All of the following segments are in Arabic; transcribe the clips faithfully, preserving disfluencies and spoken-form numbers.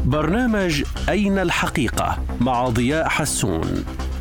برنامج أين الحقيقة مع ضياء حسون.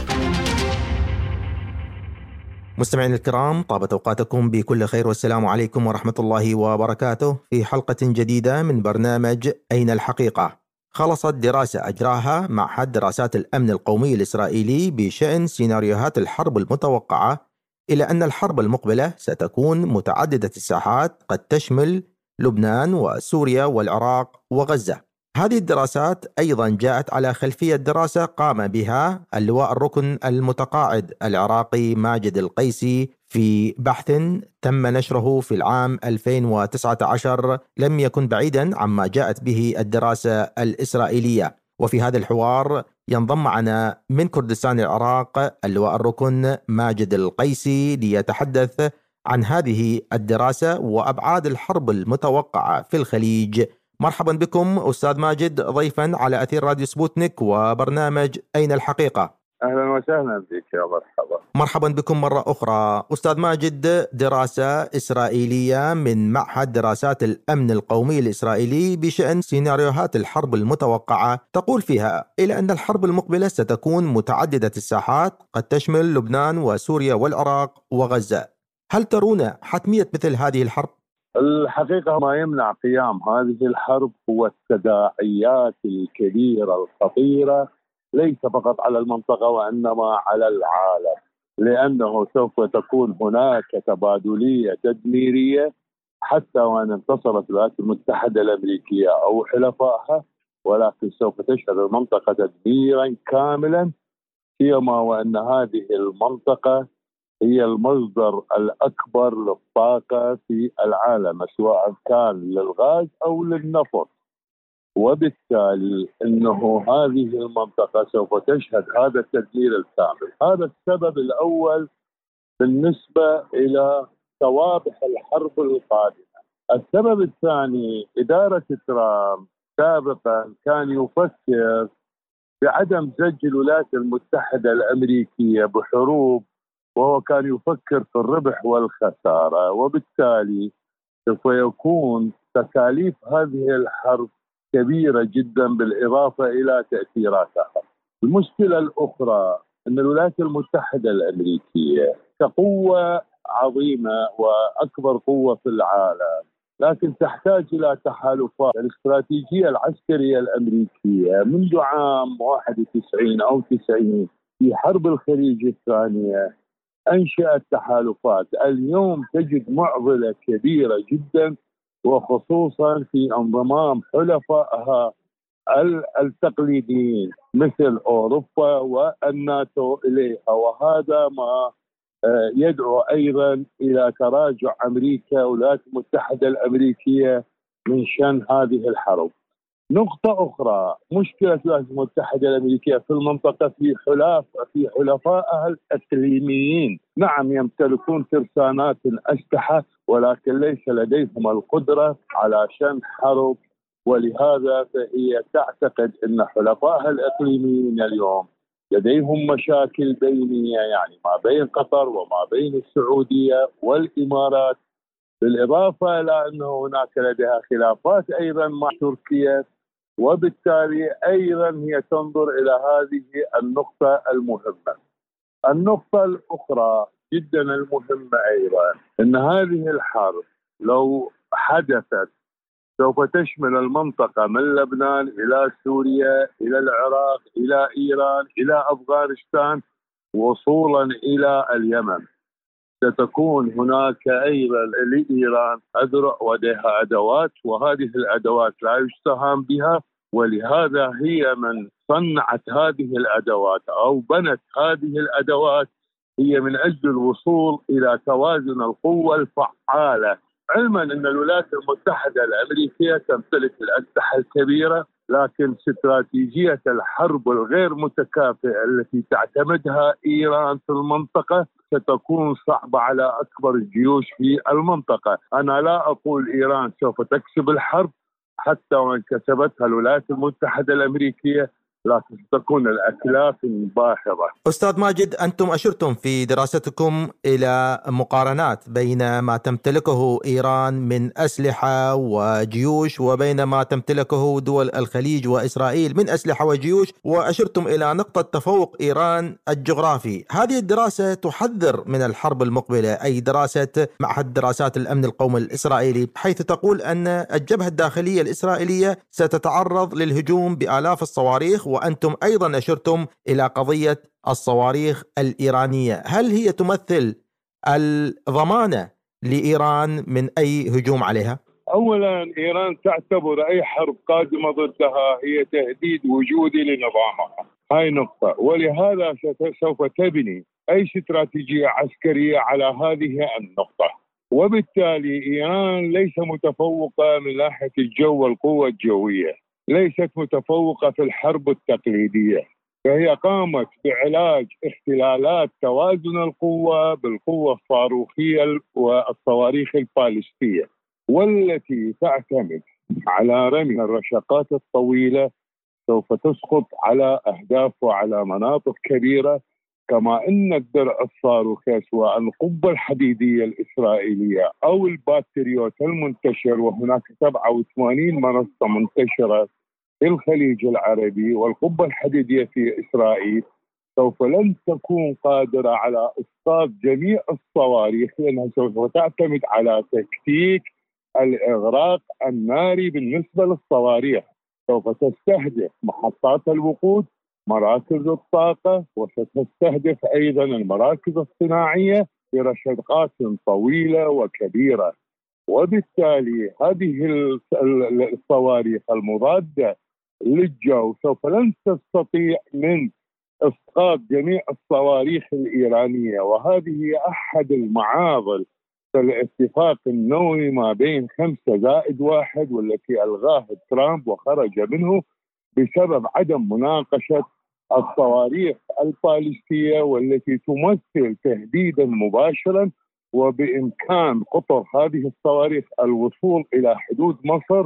مستمعين الكرام، طابت أوقاتكم بكل خير والسلام عليكم ورحمة الله وبركاته في حلقة جديدة من برنامج أين الحقيقة. خلصت دراسة أجراها معهد دراسات الأمن القومي الإسرائيلي بشأن سيناريوهات الحرب المتوقعة إلى أن الحرب المقبلة ستكون متعددة الساحات، قد تشمل لبنان وسوريا والعراق وغزة. هذه الدراسات أيضا جاءت على خلفية دراسة قام بها اللواء الركن المتقاعد العراقي ماجد القيسي في بحث تم نشره في العام ألفين وتسعة عشر، لم يكن بعيدا عما جاءت به الدراسة الإسرائيلية. وفي هذا الحوار ينضم معنا من كردستان العراق اللواء الركن ماجد القيسي ليتحدث عن هذه الدراسة وأبعاد الحرب المتوقعة في الخليج. مرحبا بكم أستاذ ماجد ضيفا على أثير راديو سبوتنيك وبرنامج أين الحقيقة. أهلا وسهلا بك يا مرحبا. مرحبا بكم مرة أخرى. أستاذ ماجد، دراسة إسرائيلية من معهد دراسات الأمن القومي الإسرائيلي بشأن سيناريوهات الحرب المتوقعة تقول فيها إلى أن الحرب المقبلة ستكون متعددة الساحات، قد تشمل لبنان وسوريا والعراق وغزة. هل ترون حتمية مثل هذه الحرب؟ الحقيقة ما يمنع قيام هذه الحرب هو التداعيات الكبيرة الخطيرة، ليس فقط على المنطقة وإنما على العالم، لأنه سوف تكون هناك تبادلية تدميرية حتى وإن انتصرت الولايات المتحدة الأمريكية أو حلفائها، ولكن سوف تشهد المنطقة تدميرا كاملا، فيما وأن هذه المنطقة هي المصدر الأكبر للطاقة في العالم، سواء كان للغاز أو للنفط، وبالتالي أنه هذه المنطقة سوف تشهد هذا التدمير الكامل. هذا السبب الأول بالنسبة إلى توابح الحرب القادمة. السبب الثاني، إدارة ترامب سابقا كان يفكر بعدم زج الولايات المتحدة الأمريكية بحروب، وهو كان يفكر في الربح والخسارة، وبالتالي سوف يكون تكاليف هذه الحرب كبيرة جدا بالإضافة إلى تأثيراتها. المشكلة الأخرى أن الولايات المتحدة الأمريكية كقوة عظيمة وأكبر قوة في العالم، لكن تحتاج إلى تحالفات. الاستراتيجية العسكرية الأمريكية منذ عام واحد وتسعين أو تسعين في حرب الخليج الثانية أنشأت تحالفات. اليوم تجد معضلة كبيرة جدا، وخصوصا في انضمام حلفائها التقليديين مثل أوروبا والناتو إليها، وهذا ما يدعو أيضا إلى تراجع أمريكا والولايات المتحدة الأمريكية من شأن هذه الحرب. نقطة أخرى، مشكلة الولايات المتحدة الأمريكية في المنطقة في حلاف في حلفائها الإقليميين. نعم يمتلكون ترسانات أسلحة، ولكن ليس لديهم القدرة على شن حرب، ولهذا فهي تعتقد أن حلفائها الإقليميين اليوم لديهم مشاكل بينية، يعني ما بين قطر وما بين السعودية والإمارات، بالإضافة إلى أنه هناك لديها خلافات أيضا مع تركيا، وبالتالي أيضا هي تنظر إلى هذه النقطة المهمة. النقطة الأخرى جدا المهمة أيضا أن هذه الحرب لو حدثت سوف تشمل المنطقة من لبنان إلى سوريا إلى العراق إلى إيران إلى أفغانستان وصولا إلى اليمن. ستكون هناك أيضا لإيران أذرع ولديها أدوات، وهذه الأدوات لا يستهان بها، ولهذا هي من صنعت هذه الأدوات أو بنت هذه الأدوات، هي من أجل الوصول إلى توازن القوة الفعالة، علما أن الولايات المتحدة الأمريكية تمتلك الأسلحة الكبيرة، لكن استراتيجية الحرب الغير متكافئة التي تعتمدها إيران في المنطقة ستكون صعبة على أكبر الجيوش في المنطقة. أنا لا أقول إيران سوف تكسب الحرب، حتى وإن كسبتها الولايات المتحدة الأمريكية لكن تكون الأتلاف باهظة. أستاذ ماجد، أنتم أشرتم في دراستكم إلى مقارنات بين ما تمتلكه إيران من أسلحة وجيوش وبين ما تمتلكه دول الخليج وإسرائيل من أسلحة وجيوش، وأشرتم إلى نقطة تفوق إيران الجغرافي. هذه الدراسة تحذر من الحرب المقبلة، أي دراسة معهد دراسات الأمن القومي الإسرائيلي، حيث تقول أن الجبهة الداخلية الإسرائيلية ستتعرض للهجوم بآلاف الصواريخ، وأنتم أيضا أشرتم إلى قضية الصواريخ الإيرانية. هل هي تمثل الضمانة لإيران من أي هجوم عليها؟ أولا، إيران تعتبر أي حرب قادمة ضدها هي تهديد وجودي لنظامها، هاي نقطة، ولهذا سوف تبني أي استراتيجية عسكرية على هذه النقطة. وبالتالي إيران ليس متفوقة من ناحية الجو والقوة الجوية، ليست متفوقة في الحرب التقليدية، فهي قامت بعلاج اختلالات توازن القوة بالقوة الصاروخية والصواريخ البالستية، والتي تعتمد على رمي الرشقات الطويلة سوف تسقط على أهداف وعلى مناطق كبيرة. كما أن الدرع الصاروخي سواء القبة الحديدية الإسرائيلية أو الباتريوت المنتشر، وهناك سبعة وثمانين منصة منتشرة في الخليج العربي، والقبة الحديدية في إسرائيل، سوف لن تكون قادرة على إسقاط جميع الصواريخ، لأنها سوف تعتمد على تكتيك الإغراق الناري بالنسبة للصواريخ. سوف تستهدف محطات الوقود، مراكز الطاقة، وستستهدف أيضا المراكز الصناعية برشقات طويلة وكبيرة. وبالتالي هذه الصواريخ المضادة للجو سوف لن تستطيع من إسقاط جميع الصواريخ الإيرانية، وهذه أحد المعاضل في الاتفاق النووي ما بين خمسة زائد واحد، والتي ألغاه ترامب وخرج منه بسبب عدم مناقشة الصواريخ البالستية، والتي تمثل تهديدا مباشرا، وبإمكان قطر هذه الصواريخ الوصول إلى حدود مصر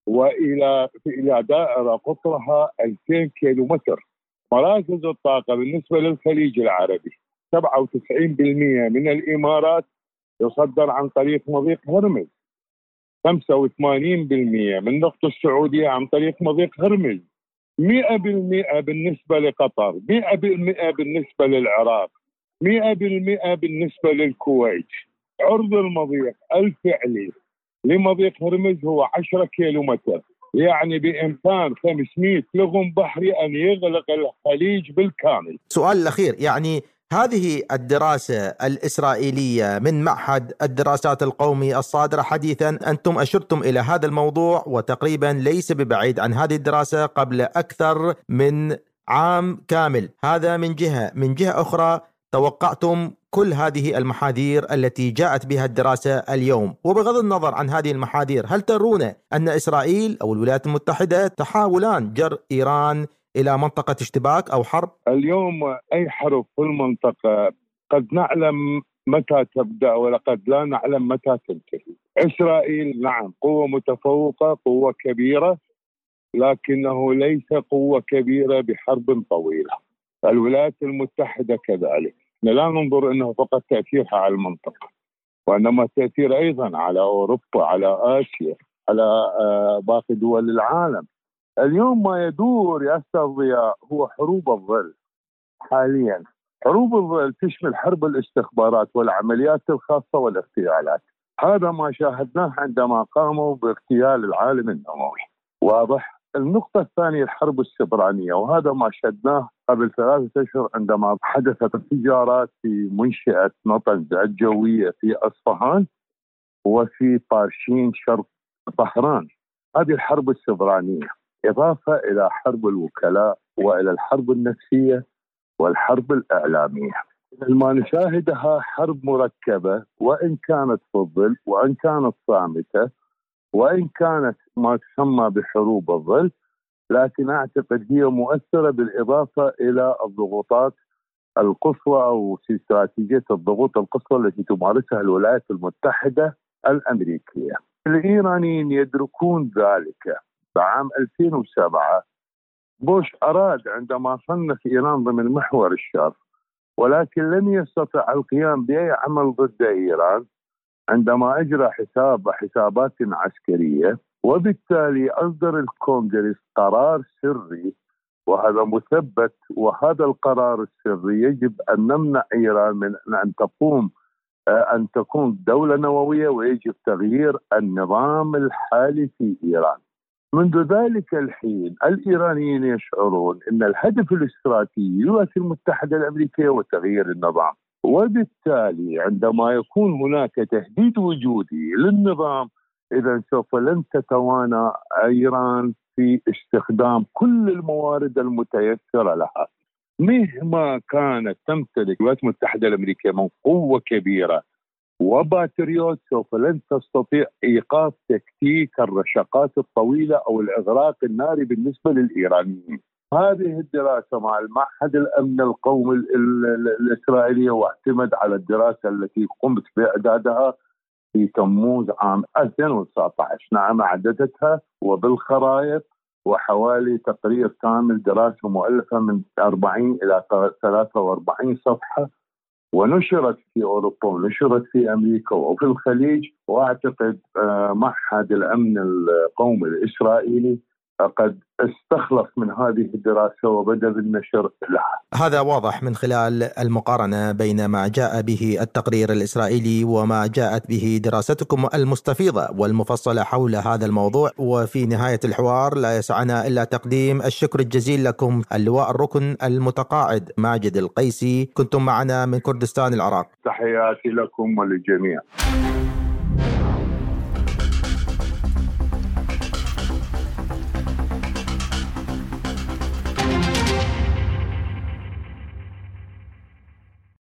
وإلى إلى دائرة قطرها ألفين كيلومتر. مراكز الطاقة بالنسبة للخليج العربي سبعة وتسعين بالمئة من الإمارات يصدر عن طريق مضيق هرمز، خمسة وثمانين بالمئة من نفط السعودية عن طريق مضيق هرمز، مئة بالمئة بالنسبة لقطر، مئة بالمئة بالنسبة للعراق، مئة بالمئة بالنسبة للكويت. عرض المضيق الفعلي لمضيق هرمز هو عشرة كيلومتر، يعني بإمكان خمسمئة لغم بحري أن يغلق الخليج بالكامل. سؤال الأخير، يعني هذه الدراسة الإسرائيلية من معهد الدراسات القومي الصادرة حديثا، أنتم أشرتم إلى هذا الموضوع وتقريبا ليس ببعيد عن هذه الدراسة قبل أكثر من عام كامل. هذا من جهة. من جهة أخرى توقعتم كل هذه المحاذير التي جاءت بها الدراسة اليوم، وبغض النظر عن هذه المحاذير، هل ترون أن إسرائيل أو الولايات المتحدة تحاولان جر إيران إلى منطقة اشتباك أو حرب؟ اليوم أي حرب في المنطقة قد نعلم متى تبدأ ولقد لا نعلم متى تنتهي. إسرائيل نعم قوة متفوقة، قوة كبيرة، لكنه ليس قوة كبيرة بحرب طويلة. الولايات المتحدة كذلك. لا ننظر أنه فقط تأثيرها على المنطقة، وإنما تأثير أيضا على أوروبا، على آسيا، على باقي دول العالم. اليوم ما يدور يا أستاذ ضياء هو حروب الظل حاليا. حروب الظل تشمل حرب الاستخبارات والعمليات الخاصة والاغتيالات. هذا ما شاهدناه عندما قاموا باغتيال العالم النووي، واضح. النقطة الثانية الحرب السبرانية، وهذا ما شهدناه قبل ثلاثة أشهر عندما حدثت انفجارات في منشأة نطنز الجوية في أصفهان وفي بارشين شرق طهران. هذه الحرب السبرانية، إضافة إلى حرب الوكلاء وإلى الحرب النفسية والحرب الإعلامية. ما نشاهدها حرب مركبة، وإن كانت في الظل، وإن كانت صامتة، وإن كانت ما تسمى بحروب الظل، لكن أعتقد هي مؤثرة بالإضافة إلى الضغوطات القصوى أو استراتيجية الضغوط القصوى التي تمارسها الولايات المتحدة الأمريكية. الإيرانيين يدركون ذلك. بعام ألفين وسبعة بوش أراد عندما صنف إيران ضمن محور الشر، ولكن لم يستطع القيام بأي عمل ضد إيران عندما أجرى حساب حسابات عسكرية، وبالتالي أصدر الكونغرس قرار سري، وهذا مثبت، وهذا القرار السري يجب أن نمنع إيران من أن تقوم أن تكون دولة نووية، ويجب تغيير النظام الحالي في إيران. منذ ذلك الحين الإيرانيين يشعرون أن الهدف الاستراتيجي للولايات المتحدة الأمريكية وتغيير النظام، وبالتالي عندما يكون هناك تهديد وجودي للنظام، إذا سوف لن تتوانى إيران في استخدام كل الموارد المتيسرة لها. مهما كانت تمتلك الولايات المتحدة الأمريكية من قوة كبيرة وباتريوت، سوف لن تستطيع إيقاف تكتيك الرشقات الطويلة أو الإغراق الناري بالنسبة للإيرانيين. هذه الدراسة مع المعهد الأمن القومي الإسرائيلي، واعتمد على الدراسة التي قمت بإعدادها في تموز عام ألفين وتسعة عشر. نعم عددتها وبالخرائط، وحوالي تقرير كامل، دراسة مؤلفة من أربعين إلى ثلاثة وأربعين صفحة، ونشرت في أوروبا ونشرت في أمريكا وفي الخليج. وأعتقد معهد الأمن القومي الإسرائيلي قد استخلص من هذه الدراسة وبدأ بالنشر لها. هذا واضح من خلال المقارنة بين ما جاء به التقرير الإسرائيلي وما جاءت به دراستكم المستفيضة والمفصلة حول هذا الموضوع. وفي نهاية الحوار لا يسعنا إلا تقديم الشكر الجزيل لكم اللواء الركن المتقاعد ماجد القيسي، كنتم معنا من كردستان العراق. تحياتي لكم وللجميع.